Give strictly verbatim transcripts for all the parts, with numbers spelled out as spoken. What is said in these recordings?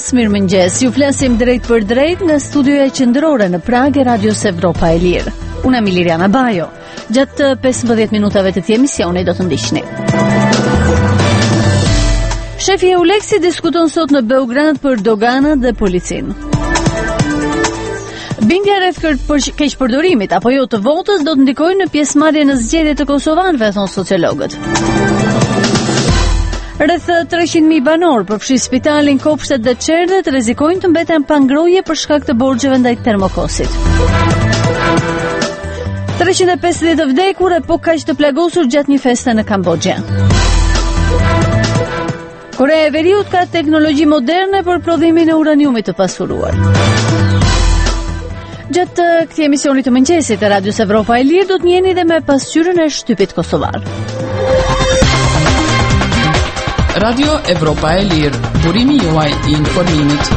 mëngjes, mirëmëngjes. Ju flasim drejt për drejt nga studioja qendrore në Prag e Radios Evropa e Lirë. Unë jam Liriana Bajo. Gjatë pesëmbëdhjetë minutave të këtij emisioni do të ndiqni. Shefi Euleksi diskuton sot në Beograd për doganat dhe policinë. Bindja rreth keqpërdorimit apo jo të votës do të ndikojë në pjesëmarrjen në zgjedhjet të kosovarëve, thon sociologët. Rreth treqind mijë banor përfshi spitalin, kopshtet dhe çerdhet rrezikojnë të mbeten pa ngrohje për shkak të borxheve ndaj termokosit. treqind e pesëdhjetë të vdekur e po kaq të plagosur gjatë një feste në Kambodgje. Korea e Veriut ka teknologji moderne për prodhimin e uraniumit të pasuruar. Gjatë këtij emisioni të mëngjesit e Radios Evropa e Lirë do të njiheni dhe me pasqyrën e shtypit kosovar. Radio Evropa e Lirë, burimi juaj i informimit.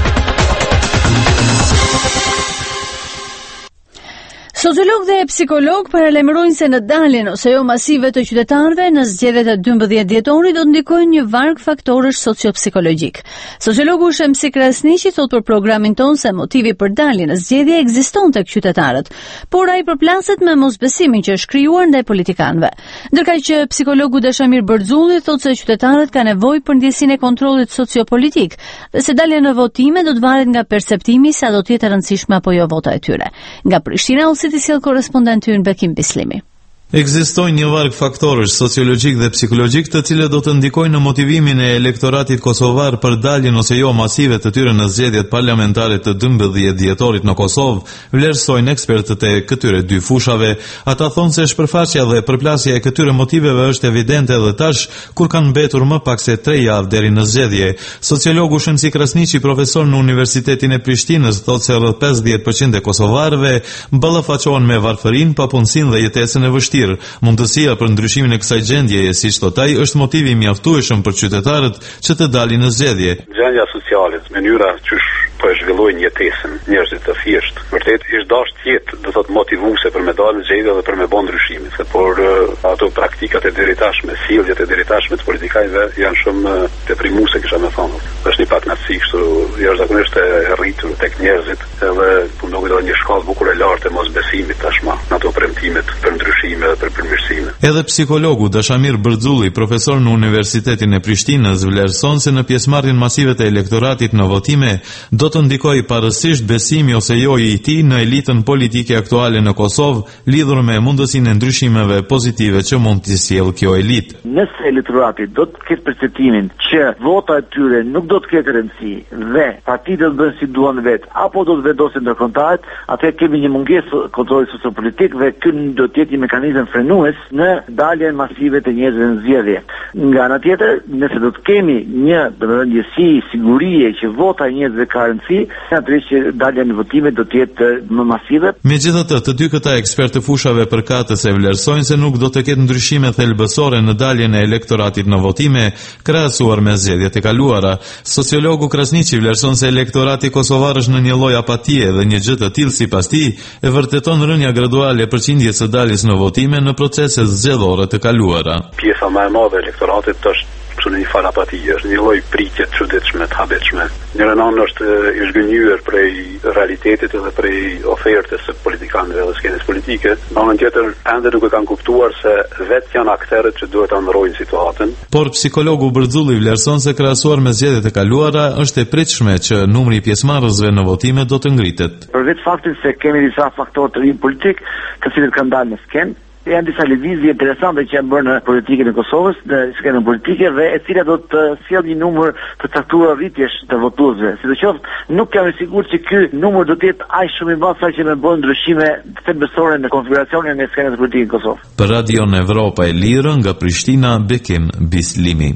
Sociolog dhe psikolog paralajmërojnë se në daljen ose jo masive të qytetarëve në zgjedhjet e dymbëdhjetë dhjetorit do ndikojnë një varg faktorësh sociopsikologjik. Sociologu Shemsi Krasniqi thot për programin ton se motivi për daljen në zgjedhje ekziston tek qytetarët, por ai përplaset me mosbesimin që është krijuar ndaj politikanëve. Ndërkaq që psikologu Dashamir Bërxulli thot se qytetarët kanë nevojë për ndjesinë e kontrollit sociopolitik dhe se dalja në votime do të varet nga perceptimi sa do të jetë e rëndësishme apo jo vota e tyre. Nga Prishtina të sjell korrespondenti ynë Bekim Bislimi. Ekzistojnë një varg faktorësh sociologjik dhe psikologjik të cilët do të ndikojnë në motivimin e elektoratit kosovar për daljen ose jo masive të tyre në zgjedhjet parlamentare të dymbëdhjetë dhjetorit në Kosovë, vlerësojnë ekspertët e këtyre dy fushave. Ata thonë se shpërfaqja dhe përplasja e këtyre motiveve është evidente edhe tash, kur kanë mbetur më pak se tre javë deri në zgjedhje. Sociologu Shemsi Krasniqi, profesor në Universitetin e Prishtinës, thotë se rreth pesëdhjetë përqind e kosovarëve ballafaqohen me varfërinë, papunësinë dhe jetesën e vështirë. Mundësia për ndryshimin e kësaj gjendjeje, siç thot ai, është motivi i mjaftueshëm për qytetarët që të dalin në zgjedhje. Gjendja sociale, mënyra që po e zhvillojnë jetesën njerëzit të thjeshtë, vërtet është dashur të jetë, do thotë motivuese për me dalë në zgjedhje dhe për me bën ndryshime, se por uh, ato praktikat e deritashme, sjelljet e deritashme të politikajve janë shumë uh, deprimuese, kisha më thënë. Është një patnasi kështu jashtëzakonisht e rritur tek njerëzit, edhe punoj edhe një shkallë bukur e lartë e mosbesimit tashmë, në ato premtimet për ndryshime dhe për përmirësime. Edhe psikologu Dashamir Bërxulli, profesor në Universitetin e Prishtinës, vlerëson se në pjesëmarrjen masive të elektoratit në votime do të ndikojë parësisht besimi ose jo i tij në elitën politike aktuale në Kosovë, lidhur me mundësinë e ndryshimeve pozitive që mund të sjellë kjo elitë. Nëse elektorati do të ketë perceptimin që vota e tyre nuk do të ketë rëndësi dhe partitë do të bëjnë si duan vetë apo do të vendosin ndërkombëtarët, atëherë kemi një mungesë kontrolli sociopolitik dhe ky do të jetë një mekanizëm frenues në daljen masive të njerëzve në zgjedhje. Nga ana tjetër, nëse do të kemi një ndjesi, sigurie që vota e njerëzve ka rëndësi, atëherë që dalja në votime do të jetë më masive. Megjithatë, të dy këta ekspertë të fushave përkatëse vlerësojnë se nuk do të ketë ndryshime thelbësore në daljen e elektoratit në votime krahasuar me zgjedhjet e kaluara. Sociologu Krasniqi vlerëson se elektorati kosovar është në një lloj apatie dhe një gjë të tillë sipas tij e vërteton rënja graduale e përqindjes së daljes në votime në proceset zgjedhore të kaluara. Pjesa më e madhe e elektoratit është në një farë apatie, është një lloj pritje të çuditshme, të habitshme. Njëra anë është i zhgënjur prej realitetit dhe prej ofertës së politikanëve dhe skenës politike. Në anën tjetër, ende nuk e kanë kuptuar se vetë janë aktorët që duhet ta ndrojnë situatën. Por psikologu Bërxulli vlerëson se krahasuar me zgjedhjet e kaluara është e pritshme që numri i pjesëmarrësve në votime do të ngritet. Përveç faktit se kemi disa faktorë të rinj politik, të cilët kanë dalë në skenë, janë disa lëvizje interesante që janë bërë në politikën e Kosovës, në skenën politike dhe e cila do të sjellë një numër të caktuar rritjesh të votuesve. Sidoqoftë, nuk jam i sigurt që ky numër do të jetë aq shumë i madh sa që më bën ndryshime thelbësore në konfiguracionin e skenës politike në Kosovë. Për Radion Evropa e Lirë nga Prishtina, Bekim Bislimi.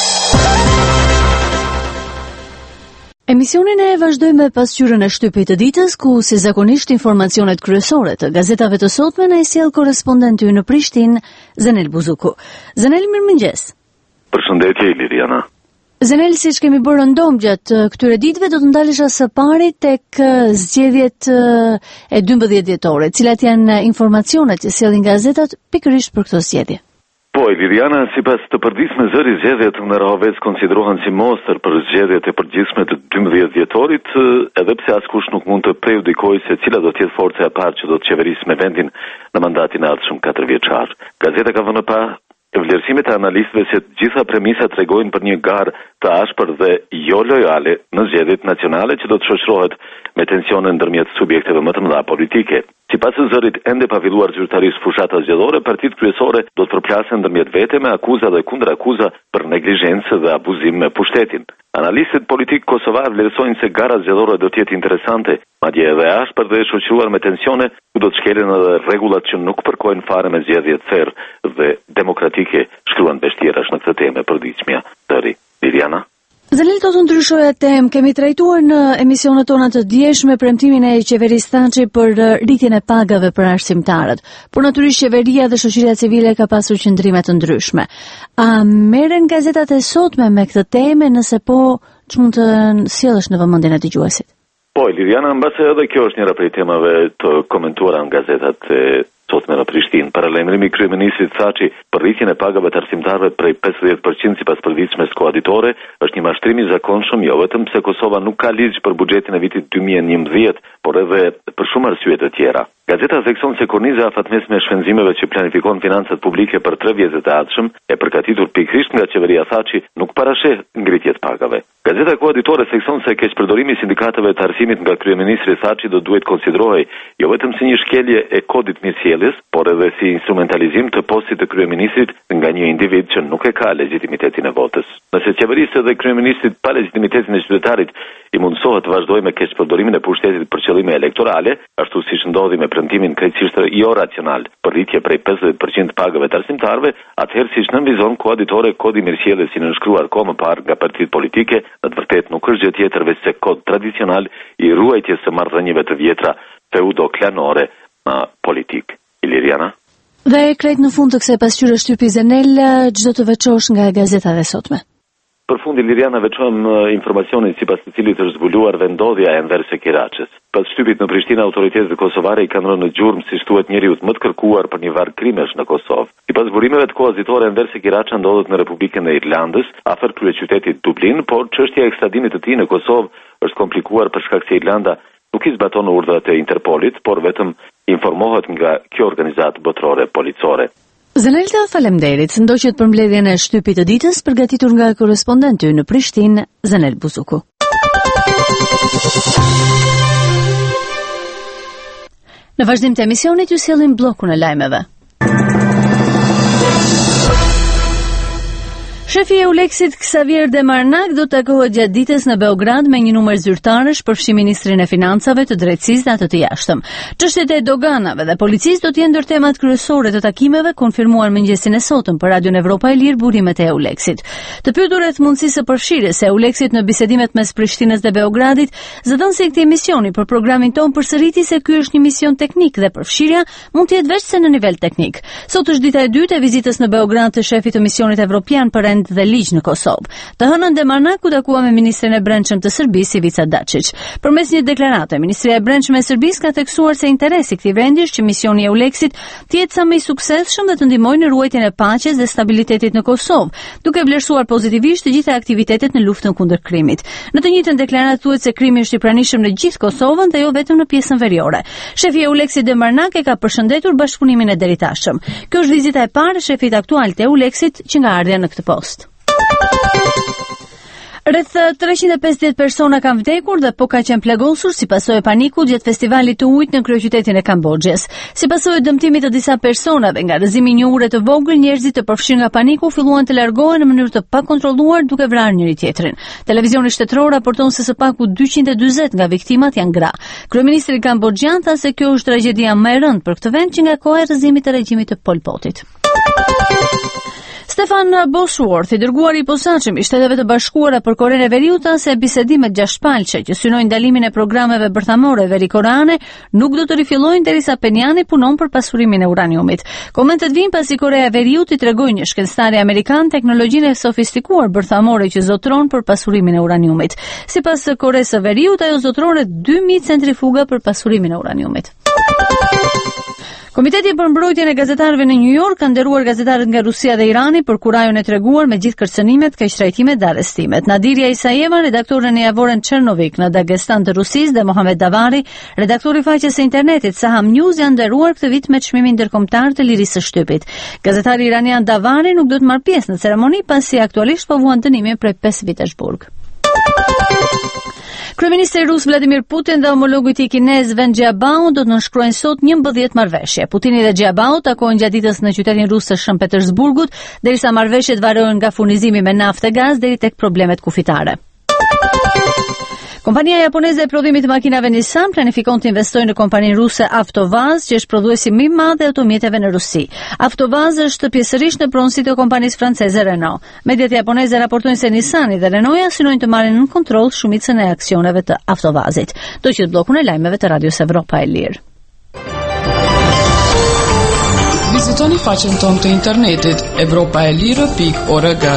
Emisionin e vazhdojmë me pasqyrën e shtypit të ditës, ku si zakonisht informacionet kryesore të gazetave të sotme na i sjell korrespondenti në Prishtinë, Zenel Buzuku. Zenel, mirëmëngjes. Përshëndetje Liriana. Zenel, siç kemi bërë ndom gjatë këtyre ditëve, do të ndalesha së pari tek zgjedhjet e dymbëdhjetë dhjetorit, cilat janë informacionet që sjellin gazetat pikërisht për këtë zgjedhje. Po, Liriana, sipas të përditshme zëri, zgjedhjet në Rahovec konsiderohen si mostër për zgjedhjet e përgjithshme të dymbëdhjetë dhjetorit, edhe pse askush nuk mund të prejudikojë se cila do të jetë forca e parë që do të qeverisë me vendin në mandatin e ardhshëm katër vjeçar. Gazeta ka vënë pa vlerësimet e analistëve se të gjitha premisat tregojnë për një garë të ashpër dhe jo lojale në zgjedhjet nacionale që do të shoqërohet me tensione ndërmjet subjekteve më të mëdha politike. Sipas së zërit ende pa filluar zyrtarisht fushata zgjedhore, partitë kryesore do të përplasen ndërmjet vete me akuza dhe kundërakuza për neglizhencë dhe abuzim me pushtetin. Analistët politik kosovar vlerësojnë se gara zgjedhore do të jetë interesante, madje edhe ashpër dhe e shoqëruar me tensione, ku do të shkelen edhe rregullat që nuk përkojnë fare me zgjedhjet fair dhe demokratike, shkruan beshtjerash në këtë temë e përditshmja. Dëri, Liliana. Zalil do të ndryshoj atë temë. Kemi trajtuar në emisionet tona të djeshme premtimin e qeverisë Thaçi për rritjen e pagave për arsimtarët. Por natyrisht qeveria dhe shoqëria civile ka pasur qëndrime të ndryshme. A merren gazetat e sotme me këtë temë, nëse po, ç'mund të sjellësh në vëmendjen e dëgjuesit? Po, Liliana, mbase edhe kjo është njëra prej temave të komentuara në gazetat e sotme në Prishtinë. Paralajmërimi i kryeministrit Thaçi për rritjen e pagave të arsimtarëve prej pesëdhjetë përqind sipas përditshmes koaditore është një mashtrim i zakonshëm, jo vetëm pse Kosova nuk ka ligj për buxhetin e vitit dy mijë e njëmbëdhjetë, por edhe për shumë arsye të tjera. Gazeta thekson se korniza afatmesme e shpenzimeve që planifikon financat publike për tre vjetet e ardhshëm e përgatitur pikërisht nga qeveria Thaçi nuk parasheh ngritje të pagave. Gazeta koaditore thekson se keqpërdorimi i sindikatave të arsimit nga kryeministri Thaçi do duhet konsiderohej jo vetëm si një shkelje e kodit mirësjelljes, por edhe si instrumentalizim të postit të kryeministrit nga një individ që nuk e ka legitimitetin e votës. Nëse qeverisë dhe kryeministrit pa legitimitetin e qytetarit i mundsohet të vazhdojë me keqpërdorimin e pushtetit për qëllime elektorale, ashtu siç ndodhi me premtimin krejtësisht jo racional për rritje prej pesëdhjetë përqind pagave të arsimtarëve, atëherë siç nënvizon koaditore kodi mirësjelljes i nënshkruar kohë më parë nga partitë politike, në të vërtetë nuk është gjë tjetër veç se kod tradicional i ruajtjes së marrëdhënieve të vjetra feudoklanore në politik. Iliriana. Dhe krejt në fund të kësaj pasqyre shtypi Zenel, çdo të veçosh nga gazetat e sotme. Për fund, Iliriana, veçojm informacionin sipas të cilit është zbuluar vendodhja e Enver Sekiraçës. Pas shtypit në Prishtinë, autoritetet kosovare i kanë rënë në gjurmë si thuhet njeriu më të kërkuar për një varg krimesh në Kosovë. Sipas burimeve të koazitore, Enver Sekiraça ndodhet në Republikën e Irlandës, afër kryeqytetit Dublin, por çështja e ekstradimit të tij në Kosovë është komplikuar për shkak se Irlanda nuk i zbaton urdhrat e Interpolit, por vetëm informohet nga kjo organizatë botërore policore. Zenelta, faleminderit. Ndoqet për mbledhjen e shtypit të ditës përgatitur nga korrespondenti në Prishtinë, Zenel Buzuku. Në vazhdim të emisionit ju sjellim bllokun e lajmeve. Shefi i Euleksit Xavier Demarnak do të takohet gjatë ditës në Beograd me një numër zyrtarësh, përfshi ministrin e financave, të drejtësisë dhe atë të jashtëm. Çështjet e doganave dhe policisë do të jenë ndër temat kryesore të takimeve, konfirmuar mëngjesin e sotëm për Radion Evropa e Lirë burimet e Euleksit. Të pyetur rreth mundësisë së përfshirjes së Euleksit në bisedimet mes Prishtinës dhe Beogradit, zëdhënësi i këtij misioni për programin ton përsëriti se ky është një mision teknik dhe përfshirja mund të jetë vetëm se në nivel teknik. Sot është dita e dytë e vizitës në Beograd të shefit të misionit evropian për dhe ligj në Kosovë. Të hënën Demarnak u takua me ministrin e brendshëm të Serbisë Ivica Dačić. Përmes një deklarate, Ministria e Brendshme e Serbisë ka theksuar se interesi i këtij vendi është që misioni i Euleksit të jetë sa më i suksesshëm dhe të ndihmojë në ruajtjen e paqes dhe stabilitetit në Kosovë, duke vlerësuar pozitivisht të gjitha aktivitetet në luftën kundër krimit. Në të njëjtën deklaratë thuhet se krimi është i pranishëm në gjithë Kosovën dhe jo vetëm në pjesën veriore. Shefi i Euleksit Demarnak e ka përshëndetur bashkëpunimin e deritashëm. Kjo është vizita e parë e shefit aktual të Euleksit që nga ardhja në këtë post. Rreth treqind e pesëdhjetë persona kanë vdekur dhe po ka qenë plagosur si pasojë e panikut gjatë festivalit të ujit në kryeqytetin e Kambodžës. Si pasojë e dëmtimit të disa personave nga rrëzimi i një ure të vogël, njerëzit të përfshirë nga paniku filluan të largohen në mënyrë të pakontrolluar duke vrarë njëri tjetrin. Televizioni shtetror raporton se së paku dyqind e dyzet nga viktimat janë gra. Kryeministri kambodžian tha se kjo është tragjedia më e rëndë për këtë vend që nga koha e rrëzimit të regjimit të Pol Potit. Stefan Bosworth, i dërguari i posaçëm i Shteteve të Bashkuara për Korenë e Veriut, tha se bisedimet gjashtë që synojnë ndalimin e programeve bërthamore veri-koreane nuk do të rifillojnë derisa Penjani punon për pasurimin e uraniumit. Komentet vijnë pasi Korea e Veriut i tregoi një shkencëtari amerikan teknologjinë e sofistikuar bërthamore që zotron për pasurimin e uraniumit. Sipas Koreas së Veriut, ajo zotron dy mijë centrifuga për pasurimin e uraniumit. Komiteti për mbrojtjen e gazetarëve në New York ka nderuar gazetarët nga Rusia dhe Irani për kur ajo e treguar me gjithë kërcënimet, keqtrajtimet dhe arrestimet. Nadirja Isajeva, redaktore në javoren Chernovik në Dagestan të Rusisë dhe Mohamed Davari, redaktori i faqes së internetit Saham News, janë nderuar këtë vit me çmimin ndërkombëtar të lirisë së shtypit. Gazetari iranian Davari nuk do të marrë pjesë në ceremoni pasi aktualisht po vuan dënimin prej pesë vitesh burg. Kryeministri rus Vladimir Putin dhe homologu i tij kinez Wen Jiabao do të nënshkruajnë sot njëmbëdhjetë marrëveshje. Putini dhe Jiabao takohen gjatë ditës në qytetin rus të Shën Petersburgut, derisa marrëveshjet varohen nga furnizimi me naftë e gaz deri tek problemet kufitare. Kompania japoneze e prodhimit të makinave Nissan planifikon të investojë në kompaninë ruse Avtovaz, që është prodhuesi më i madh i automjeteve në Rusi. Avtovaz është pjesërisht në pronësitë e kompanisë franceze Renault. Mediat japoneze raportojnë se Nissani dhe Renault synojnë të marrin në kontroll shumicën e aksioneve të Avtovazit. Do qytet bllokun e lajmeve të Radios Evropa e Lirë. Vizitoni faqen tonë të internetit evropaelire pikë org.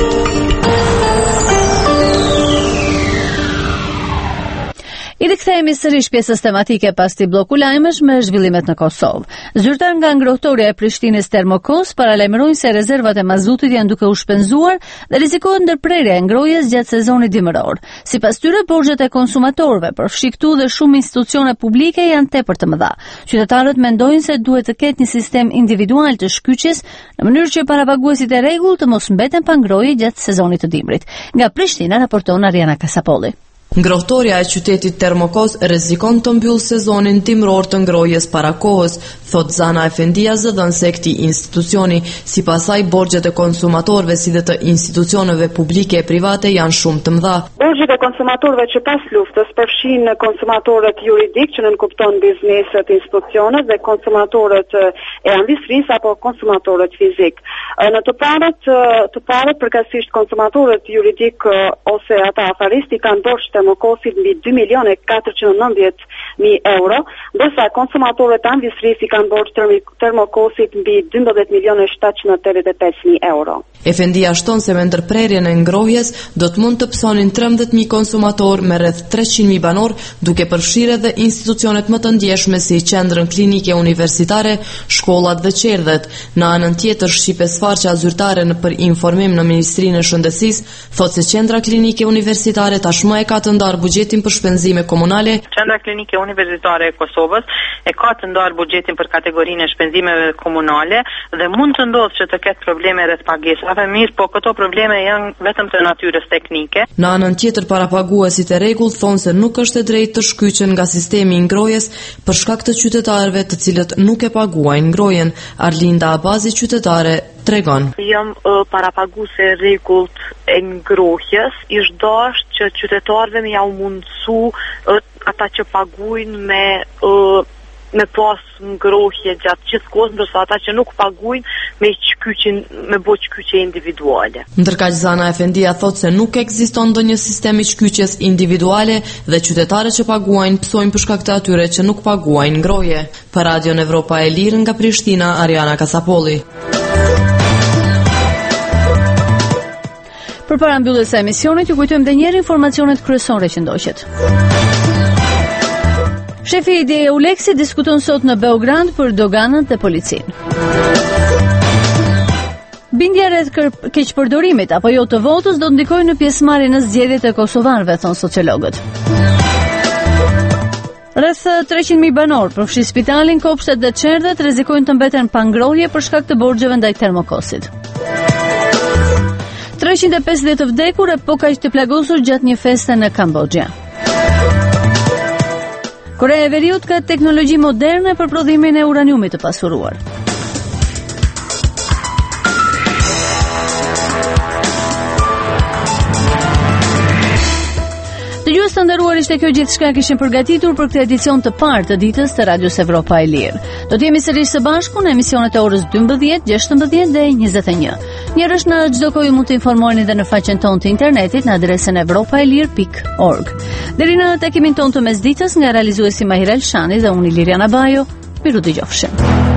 I rikthehemi sërish pjesës tematike pas këtij bloku lajmesh me zhvillimet në Kosovë. Zyrtar nga ngrohtoria e Prishtinës Termokos paralajmërojnë se rezervat e mazutit janë duke u shpenzuar dhe rrezikohet ndërprerja e ngrohjes gjatë sezonit dimëror. Sipas tyre, borxhet e konsumatorëve për fshiktu dhe shumë institucione publike janë tepër të mëdha. Qytetarët mendojnë se duhet të ketë një sistem individual të shkyqjes në mënyrë që parapaguesit e rregullt të mos mbeten pa ngrohje gjatë sezonit të dimrit. Nga Prishtina raporton Ariana Kasapolli. Ngrohtoria e qytetit Termokos rrezikon të mbyllë sezonin dimror të ngrohjes para kohës, thot Zana Efendia, zëdhënëse e këtij institucioni. Sipas saj, borxhet e konsumatorëve si dhe të institucioneve publike e private janë shumë të mëdha. Borxhet e konsumatorëve që pas luftës përfshin konsumatorët juridik që nënkupton bizneset, institucionet dhe konsumatorët e industrisë apo konsumatorët fizik. Në të parët, të parët përkatësisht konsumatorët juridik ose ata afaristi kanë borxh Termokosit mbi dy milion e katërqind e nëntëdhjetë mijë euro, ndërsa konsumatorët e industrisë kanë borxh Termokosit mbi dymbëdhjetë milion e shtatëqind e tetëdhjetë e pesë mijë euro. Efendia shton se me ndërprerjen e ngrohjes do të mund të psonin trembëdhjetë mijë konsumatorë me rreth treqind mijë banor, duke përfshirë edhe institucionet më të ndjeshme si qendrën klinike universitare, shkollat dhe qerdhet. Në anën tjetër, Shqipe Sfarqa, zyrtare në për informim në Ministrinë e Shëndetësisë, thotë se qendra klinike universitare tashmë e ka të ndarë buxhetin për shpenzime komunale. Qendra klinike universitare e Kosovës e ka të ndarë buxhetin për kategorinë e shpenzimeve komunale dhe mund të ndodhë që të ketë probleme rreth pagesave, mirë, po këto probleme janë vetëm të natyrës teknike. Në anën tjetër, parapaguesit e rregullt thonë se nuk është e drejtë të shkyqen nga sistemi i ngrohjes për shkak të qytetarëve të cilët nuk e paguajnë ngrohjen. Arlinda Abazi, qytetare, tregon. Jam uh, parapaguese e rregullt e ngrohjes, ish dashur që qytetarëve më jau mundsu uh, ata që paguajnë me uh, me pas ngrohje gjatë gjithë kohës, ndërsa ata që nuk paguajnë me shkyqjen me bë shkyqje individuale. Ndërkaq Zana Efendia thotë se nuk ekziston ndonjë sistem i shkyqjes individuale dhe qytetarët që paguajnë psojnë për shkak të atyre që nuk paguajnë ngrohje. Për Radion Evropa e Lirë nga Prishtina, Ariana Kasapolli. Përpara mbylljes së emisionit, ju kujtojmë edhe një herë informacionet kryesore që ndoqet. Shefi i EULEX-it diskuton sot në Beograd për doganat dhe policinë. Bindja rreth keqpërdorimit apo jo të votës do të ndikojë në pjesëmarrjen në zgjedhjet e kosovarëve, thon sociologët. Rreth treqind mijë banor përfshi spitalin, kopshtet dhe qerdhet rrezikojnë të mbeten pa ngrohje për shkak të borxheve ndaj Termokosit. treqind e pesëdhjetë të vdekur e po kaq të plagosur gjatë një feste në Kambodgja. Korea e Veriut ka teknologji moderne për prodhimin e uraniumit të pasuruar. Dëgjues të nderuar, ishte kjo gjithçka kishim përgatitur për këtë edicion të parë të ditës të Radios Evropa e Lirë. Do të jemi sërish së bashku në emisionet e orës dymbëdhjetë, gjashtëmbëdhjetë dhe njëzet e një. Njërësh në çdo kohë mund të informoheni edhe në faqen tonë të internetit në adresën evropaelir pikë org. Deri në takimin tonë të mesditës, nga realizuesi Mahirel Shani dhe unë Liriana Bajo, miru dëgjofshim.